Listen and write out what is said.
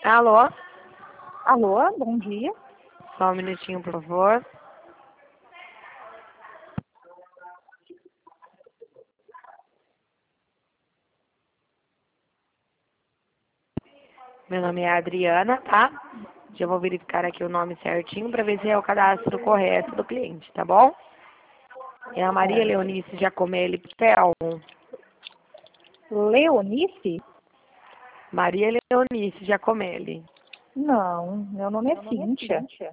Alô? Alô, bom dia. Só um minutinho, por favor. Meu nome é Adriana, tá? Já vou verificar aqui o nome certinho para ver se é o cadastro correto do cliente, tá bom? É a Maria Leonice Giacomelli Pitel. Leonice? Maria Leonice Giacomelli. Não, meu nome é Cíntia.